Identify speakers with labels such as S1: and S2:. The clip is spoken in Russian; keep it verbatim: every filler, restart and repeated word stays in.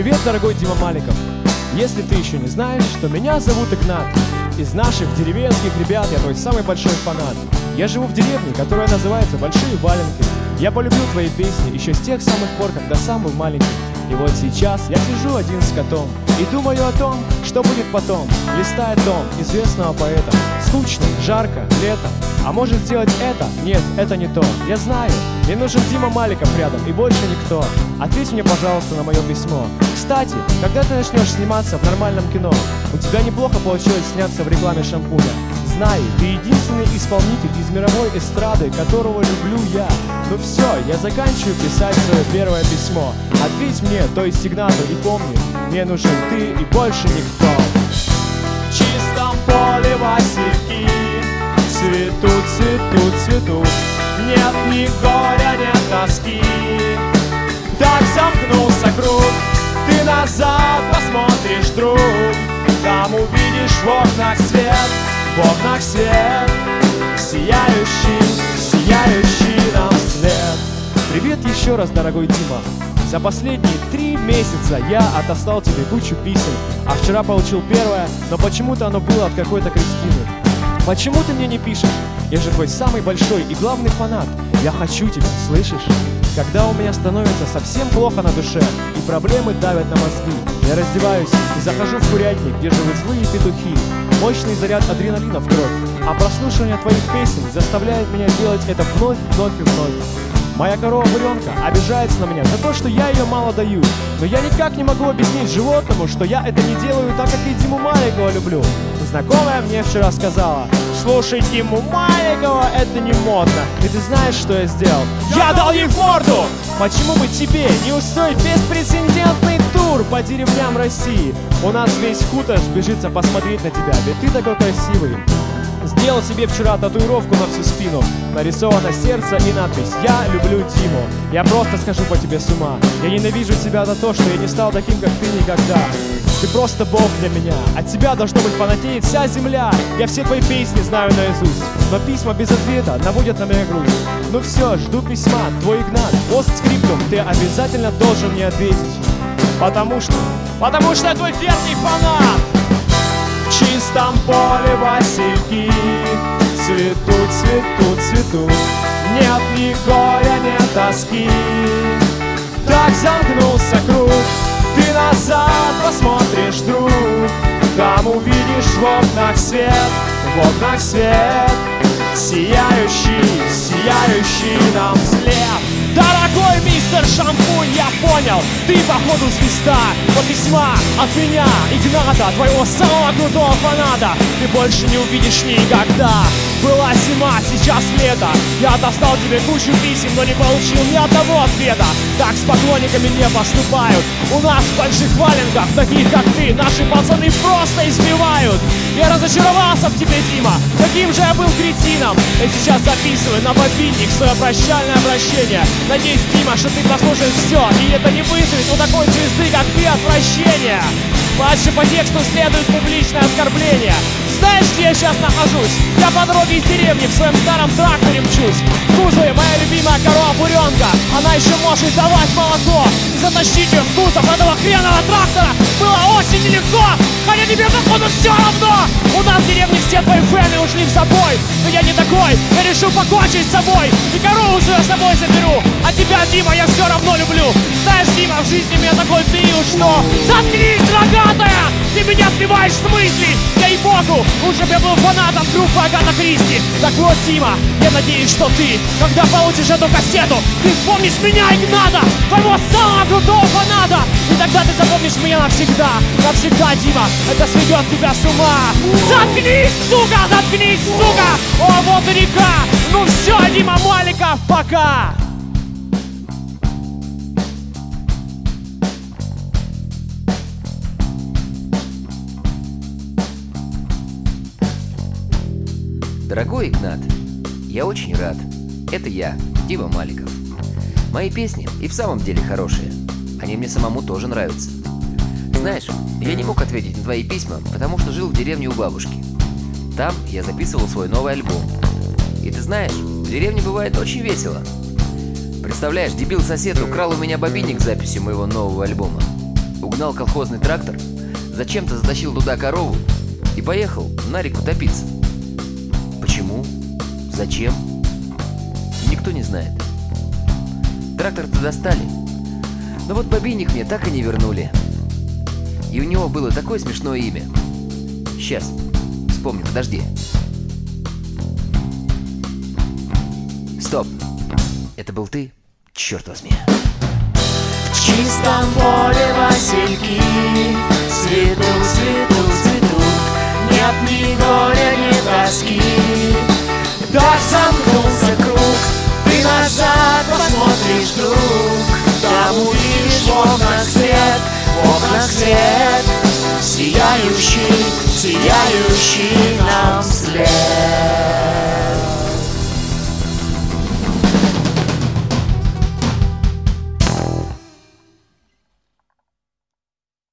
S1: Привет, дорогой Дима Маликов. Если ты еще не знаешь, то меня зовут Игнат. Из наших деревенских ребят я твой самый большой фанат. Я живу в деревне, которая называется Большие Валенки. Я полюбил твои песни еще с тех самых пор, когда сам был маленький. И вот сейчас я сижу один с котом и думаю о том, что будет потом. Листает дом известного поэта. Скучно, жарко, лето. А может сделать это? Нет, это не то. Я знаю, мне нужен Дима Маликов рядом и больше никто. Ответь мне, пожалуйста, на мое письмо. Кстати, когда ты начнешь сниматься в нормальном кино? У тебя неплохо получилось сняться в рекламе шампуня. Знаю, ты единственный исполнитель из мировой эстрады, которого люблю я. Ну все, я заканчиваю писать свое первое письмо. Ответь мне, то есть Игнату, и помни, мне нужен ты и больше никто. В чистом поле васильки цветут, цветут, цветут. Нет ни горя, нет тоски. Так замкнулся круг. Ты назад посмотришь, друг. Там увидишь в окнах свет, в окнах свет, сияющий, сияющий нам вслед. Привет еще раз, дорогой Дима. За последние три месяца я отослал тебе кучу писем, а вчера получил первое, но почему-то оно было от какой-то Кристины. Почему ты мне не пишешь? Я же твой самый большой и главный фанат. Я хочу тебя, слышишь? Когда у меня становится совсем плохо на душе и проблемы давят на мозги, я раздеваюсь и захожу в курятник, где живут злые петухи. Мощный заряд адреналина в кровь, а прослушивание твоих песен заставляет меня делать это вновь, вновь и вновь. Моя корова-буренка обижается на меня за то, что я ее мало даю. Но я никак не могу объяснить животному, что я это не делаю так, как и Диму Маликова люблю. Знакомая мне вчера сказала: слушай, Диму Маликова это не модно. И ты знаешь, что я сделал? Я дал ей в морду! Почему бы тебе не устроить беспрецедентный тур по деревням России? У нас весь хутор сбежится посмотреть на тебя, ведь ты такой красивый. Сделал себе вчера татуировку на всю спину. Нарисовано сердце и надпись: я люблю Диму. Я просто схожу по тебе с ума. Я ненавижу тебя за то, что я не стал таким, как ты, никогда. Ты просто бог для меня. От тебя должно быть фанатеет вся земля. Я все твои песни знаю наизусть, но письма без ответа наводят на меня грусть. Ну все, жду письма, твой Игнат. Постскриптум, ты обязательно должен мне ответить. Потому что, потому что я твой верный фанат. В чистом поле васильки цветут, цветут, цветут. Нет ни горя, нет тоски. Так замкнулся круг. Ты назад посмотришь, друг. Там увидишь в окнах свет, в окнах свет, сияющий, сияющий нам вслед. Дорогой мистер Шампунь, я понял, ты походу звезда. Но письма от меня, Игната, твоего самого крутого фаната, ты больше не увидишь никогда. Была зима, сейчас лето. Я отослал тебе кучу писем, но не получил ни одного ответа. Так с поклонниками не поступают. У нас в Больших Валенках, таких как ты, наши пацаны просто избивают. Я разочаровался в тебе, Дима, каким же я был кретином. Я сейчас записываю на бобинник свое прощальное обращение. Надеюсь, Дима, что ты послушаешь все, и это не вызовет у такой звезды, как ты, отвращения. Дальше по тексту следует публичное оскорбление. Знаешь, где я сейчас нахожусь? Я по дороге из деревни в своем старом тракторе мчусь. В кузове моя любимая корова-буренка. Она еще может давать молоко. И затащить ее в кузов этого хренового трактора было очень нелегко. Хотя тебе, походу, все равно. У нас в деревне все твои фэны ушли в забой. Но я не такой, я решил покончить с собой. И корову свою с собой заберу. А тебя, Дима, я все равно люблю. Знаешь, Дима, в жизни у меня такой период, что... Заткнись, рогатая! Ты меня сбиваешь с мыслей! Ей-богу! Лучше бы я был фанатом группы Агата Кристи. Так вот, Дима, я надеюсь, что ты, когда получишь эту кассету, ты вспомнишь меня, Игната, твоего самого крутого фаната. И тогда ты запомнишь меня навсегда. Навсегда, Дима, это сведет тебя с ума. Заткнись, сука, заткнись, сука! О, вот и река! Ну все, Дима Маликов, пока!
S2: Дорогой Игнат, я очень рад. Это я, Дима Маликов. Мои песни и в самом деле хорошие. Они мне самому тоже нравятся. Знаешь, я не мог ответить на твои письма, потому что жил в деревне у бабушки. Там я записывал свой новый альбом. И ты знаешь, в деревне бывает очень весело. Представляешь, дебил-сосед украл у меня бобинник с записью моего нового альбома. угнал колхозный трактор, зачем-то затащил туда корову и поехал на реку топиться. Почему? Зачем? Никто не знает. Трактор-то достали, но вот бобинник мне так и не вернули. И у него было такое смешное имя. Сейчас, вспомню, подожди. Стоп, это был ты? Черт возьми.
S3: В чистом поле васильки цветут, цветут, цветут. Нет ни горя, ни тоски. Так замкнулся круг. Ты назад посмотришь вдруг, там увидишь в окнах свет, в окнах свет, сияющий, сияющий нам вслед.